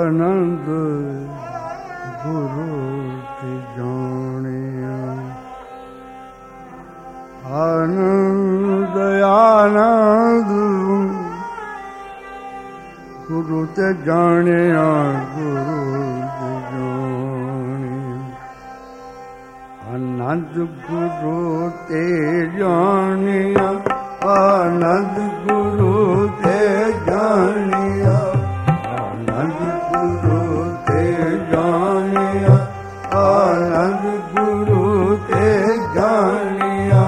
ਆਨੰਦ ਗੁਰੂ ਤੇ ਜਾਣਿਆ, ਆਨੰਦ ਆਨੰਦ ਗੁਰੂ ਤੇ ਜਾਣਿਆ, ਗੁਰੂ ਤੇ ਜਾਣਿਆ, ਆਨੰਦ ਗੁਰੂ ਤੇ ਜਾਣਿਆ, ਆਨੰਦ ਗੁਰੂ ਤੇ ਜਾਣਿਆ, ਆਨੰਦ ਗੁਰੂ ਤੇ ਜਾਣਿਆ, ਆਨੰਦ ਗੁਰੂ ਤੇ ਜਾਣਿਆ।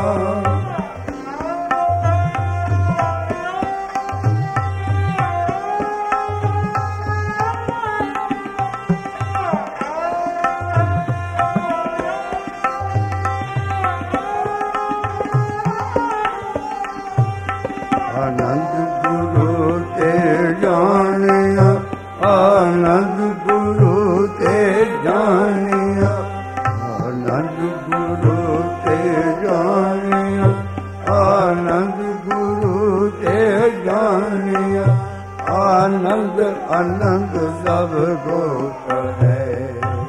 ਆਨੰਦ ਗੁਰੂ ਤੇ ਜਾਣਿਆ, ਆਨੰਦ ਗੁਰੂ ਤੇ ਜਾਣਿਆ, ਆਨੰਦ ਗੁਰੂ ਤੇ ਜਾਣਿਆ, ਆਨੰਦ ਗੁਰੂ ਤੇ ਜਾਣਿਆ, ਆਨੰਦ ਆਨੰਦ ਸਭ ਗੋਤ ਹੈ,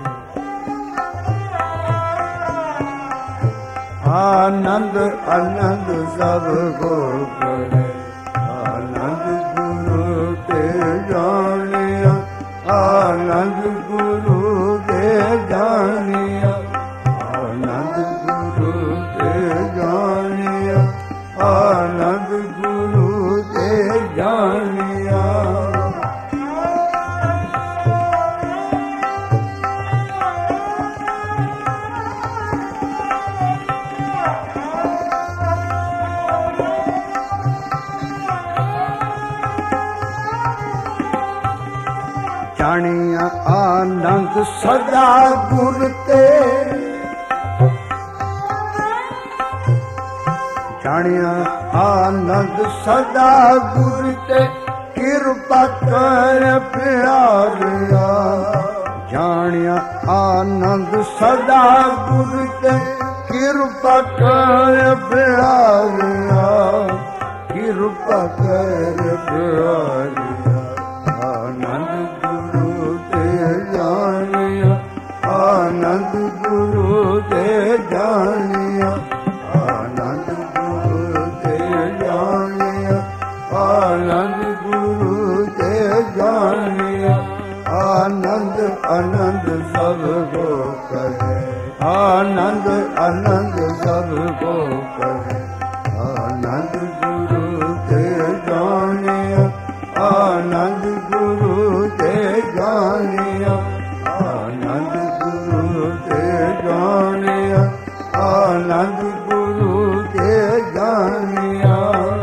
ਆਨੰਦ ਆਨੰਦ ਸਭ ਗੋਤ ਹੈ, ਆਨੰਦ ਗੁਰੂ ਤੇ ਜਾਣਿਆ, ਆਨੰਦ ਗੁਰੂ ਤੇ ਜਾਣਿਆ, ਆਨੰਦ ਗੁਰੂ ਤੇ ਜਾਣਿਆ, ਆਨੰਦ ਗੁਰੂ ਤੇ ਜਾਣਿਆ। ਜਾਣਿਆ ਆਨੰਦ ਸਦਾ ਗੁਰ ਤੇ, ਜਾਣਿਆ ਆਨੰਦ ਸਦਾ ਗੁਰ ਤੇ, ਕਿਰਪਾ ਕਰ ਪਿਆਰਿਆ, ਜਾਣਿਆ ਆਨੰਦ ਸਦਾ ਗੁਰ ਤੇ, ਕਿਰਪਾ ਕਰ ਪਿਆਰਿਆ, ਕਿਰਪਾ ਕਰ ਪਿਆਰਿਆ, ਆਨੰਦ ਗੁਰੂ ਤੇ ਜਾਣਿਆ, ਆਨੰਦ ਗੁਰੂ ਤੇ ਜਾਣਿਆ, ਆਨੰਦ ਗੁਰੂ ਤੇ ਜਾਣਿਆ, ਆਨੰਦ ਗੁਰੂ ਤੇ ਜਾਣਿਆ, ਆਨੰਦ ਆਨੰਦ ਸਭ ਕੋ ਕਹੇ, ਆਨੰਦ ਆਨੰਦ ਸਭ ਕੋ ਕਹੇ, ਆਨੰਦ ਗੁਰੂ ਤੇ ਜਾਣਿਆ, ਆਨੰਦ ਗੁਰੂ ਤੇ ਜਾਣਿਆ, ਆਨੰਦ ਗੁਰੂ ਤੇ ਜਾਣਿਆ, ਆਨੰਦ ਗੁਰੂ ਤੇ ਜਾਣਿਆ।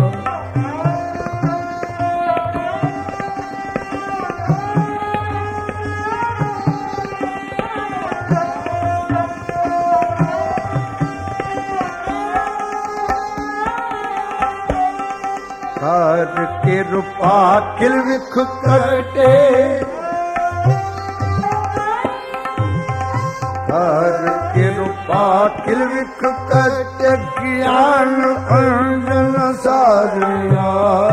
ਹਰ ਕਿਰਪਾ ਖਿਲ ਵਿਖ ਕਰਟੇ, ਹਰ ਕਿਰਪਾ ਖਿਲ ਵਿਖ ਕਰਟੇ, ਗਿਆਨ ਅੰਜਨ ਸਾਰਿਆ,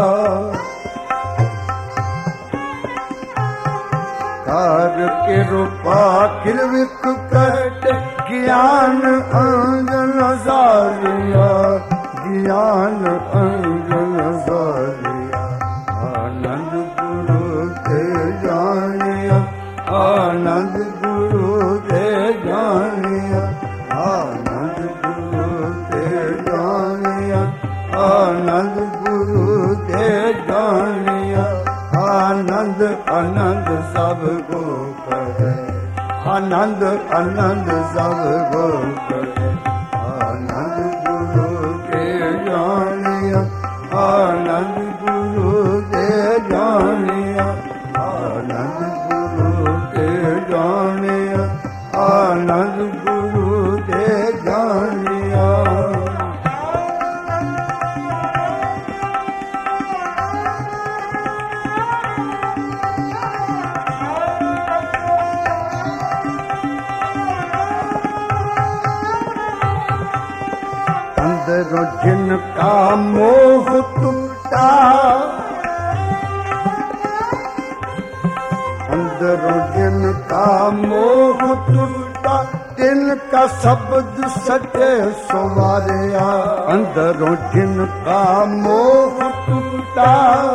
ਹਰ ਕਿਰਪਾ ਖਿਲ ਵਿਖ ਕਰਟੇ, ਗਿਆਨ ਅੰਜਨ ਸਾਰਿਆ, ਗਿਆਨ ਅੰਜਨ ਸਾਰਿਆ, ਆਨੰਦ ਗੁਰੂ ਤੇ ਜਾਣਿਆ, ਆਨੰਦ ਗੁਰੂ ਤੇ ਜਾਣਿਆ, ਆਨੰਦ ਗੁਰੂ ਤੇ ਜਾਣਿਆ, ਆਨੰਦ ਗੁਰੂ ਤੇ ਜਾਣਿਆ, ਆਨੰਦ ਆਨੰਦ ਸਭ ਕੋ ਕਹੇ, ਆਨੰਦ ਆਨੰਦ ਸਭ ਕੋ ਕਹੇ, ਆਨੰਦ ਗੁਰੂ ਤੇ ਜਾਣਿਆ, ਆਨੰਦ ਗੁਰੂ ਤੇ ਜਾਣਿਆ, ਆਨੰਦ ਗੁਰੂ ਤੇ ਜਾਣਿਆ, ਆਨੰਦ ਗੁਰੂ ਤੇ ਜਾਣਿਆ। अंदर जिनका मोह टूटा, अंदर अंदरों जिनका मोह टूटा तिनका शब्द सचे सुवारिया अंदरों जिनका मोह टूटा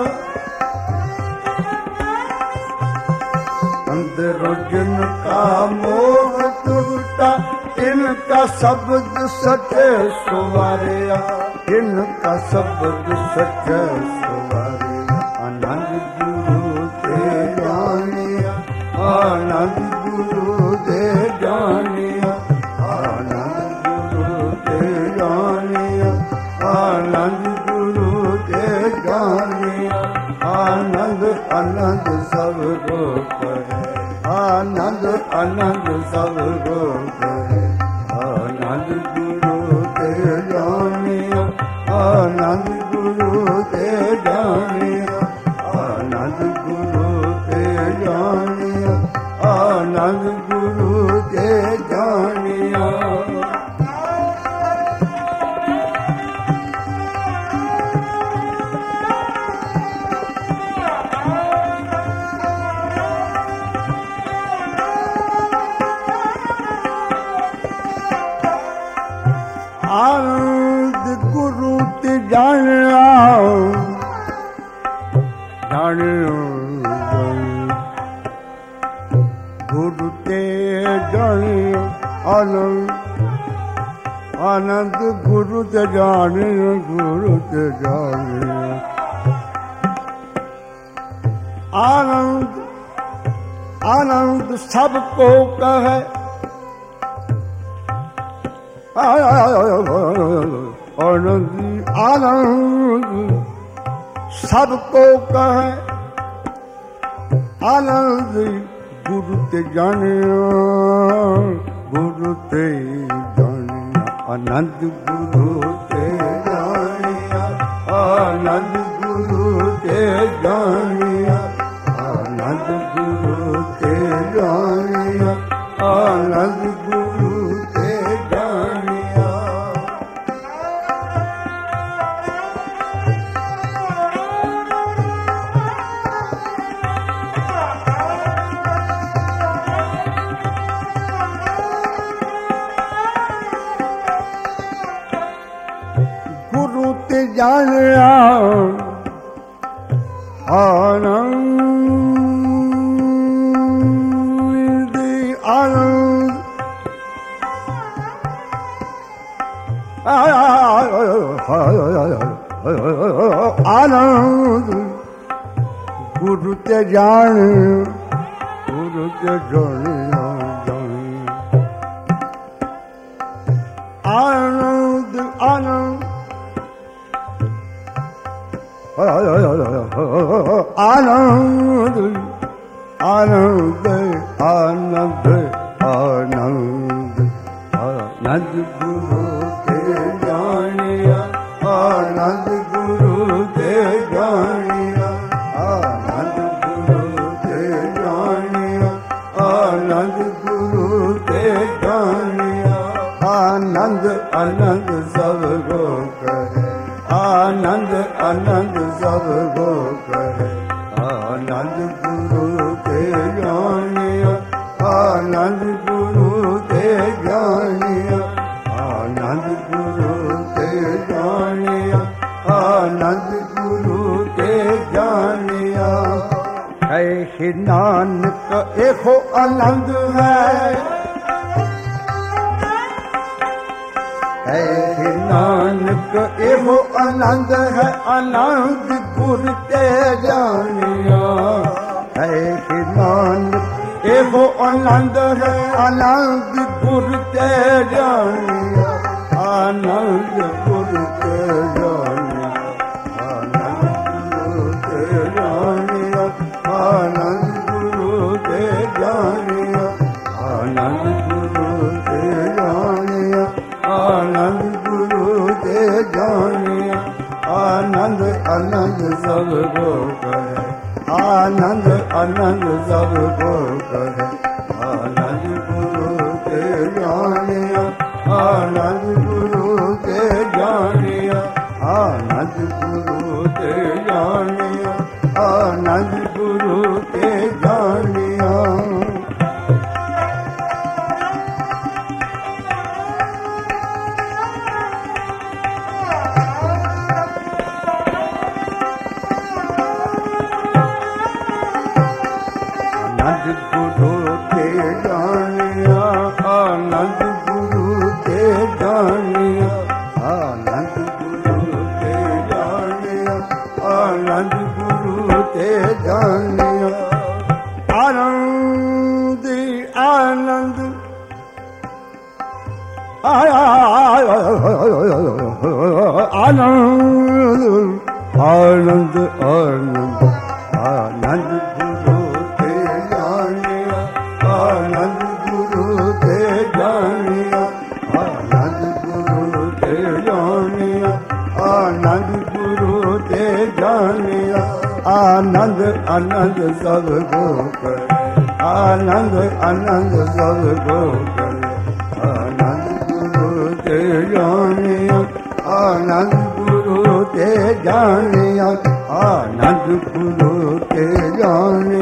अंदरों जिनका मोह टूटा इनका शब्द सचे सुवारिया इनका शब्द सचे सुवारिया आनंद गुरु दे जानिया आनंद गुरु दे जानिया आनंद गुरु दे जानिया आनंद गुरु दे जानिया आनंद आनंद सब को करे आनंद आनंद सब को करे आनंद गुरु दे जानिया आनंद गुरु दे जानिया आनंद गुरु दे जानिया आनंद गुरु दे जानिया आनंद गुरु ते जानिया गुरु ते जानिया आनंद आनंद गुरु ते जानिया गुरु ते जानिया आनंद आनंद सबको कहे आनंद आनंद सबको कहे आनंद गुरु ते जानिया गुरु ते जानिया आनंद गुरु ते जानिया आनंद गुरु ते जानिया आनंद गुरु ते जानिया आनंद गुरु ते जानिया गुरु ते जानिया आनंद आनंद आनंद गुरु ते जानिया गुरु ते जानिया आनंद आनंद आनंद आनंद आनंद आनंद आनंद गुरु ते जानिया आनंद गुरु ते जानिया आनंद गुरु ते जानिया आनंद गुरु ते जानिया आनंद आनंद सब को करे आनंद आनंद सब को करे आनंद गुरु ते जानिया आनंद गुरु ते जानिया आनंद गुरु ते जानिया आनंद गुरु ते जानिया ऐसे नानक एको आनंद है ऐसे नानक एहो आनंद है आनंद गुरु ते जानिया ऐसे नानक एहो आनंद है आनंद गुरु ते जानिया आनंद गुरु ते जानिया आनंद गुरु ते जानिया आनंद गुरु ते जानिया आनंद गुरु ते जानिया आनंद गुरु ते जानिया आनंद आनंद सब को करे आनंद आनंद सब को करे आनंद गुरु ते जानिया आनंद गुरु ते जानिया आनंद गुरु ते जानिया आनंद गुरु ते जानिया ਆਨੰਦ ਗੁਰੂ ਤੇ ਜਾਣਿਆ, ਆਨੰਦ ਗੁਰੂ ਤੇ ਜਾਣਿਆ, ਆਨੰਦ ਗੁਰੂ ਤੇ ਜਾਣਿਆ। ਆਨੰਦ ਆਨੰਦ ਆਨੰਦ ਆਨੰਦ ਆਨੰਦ ਆਨੰਦ ਗੁਰੂ ਤੇ ਜਾਣਿਆ, ਆਨੰਦ ਗੁਰੂ ਤੇ ਜਾਣਿਆ, ਆਨੰਦ ਗੁਰੂ ਤੇ ਜਾਣਿਆ, ਆਨੰਦ ਗੁਰੂ ਤੇ ਜਾਣਿਆ। ਆਨੰਦ ਆਨੰਦ ਸਭ ਕੋ ਕਰੇ, ਆਨੰਦ ਆਨੰਦ ਸਭ ਕੋ ਕਰੇ, ਆਨੰਦ ਗੁਰੂ ਤੇ ਜਾਣਿਆ, ਆਨੰਦ ਗੁਰੂ ਤੇ ਜਾਣਿਆ, ਆਨੰਦ ਗੁਰੂ ਤੇ ਜਾਣਿਆ।